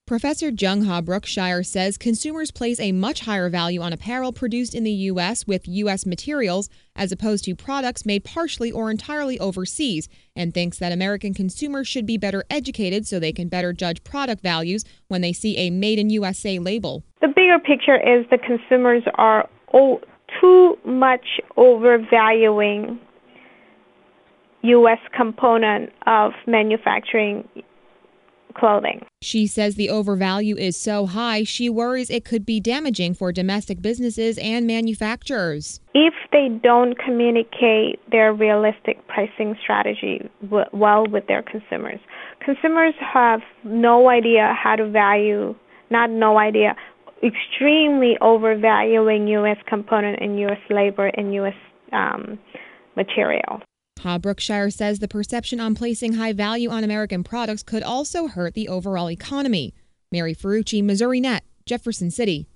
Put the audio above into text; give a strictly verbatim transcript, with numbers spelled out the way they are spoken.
Professor Jung Ha Brookshire says consumers place a much higher value on apparel produced in the U S with U S materials as opposed to products made partially or entirely overseas, and thinks that American consumers should be better educated so they can better judge product values when they see a Made in U S A label. The bigger picture is the consumers are oh, too much overvaluing U S component of manufacturing clothing. She says the overvalue is so high, she worries it could be damaging for domestic businesses and manufacturers. If they don't communicate their realistic pricing strategy w- well with their consumers, consumers have no idea how to value, not no idea, extremely overvaluing U S component and U S labor and U S um, material. Ha Brookshire says the perception on placing high value on American products could also hurt the overall economy. Mary Ferrucci, Missouri Net, Jefferson City.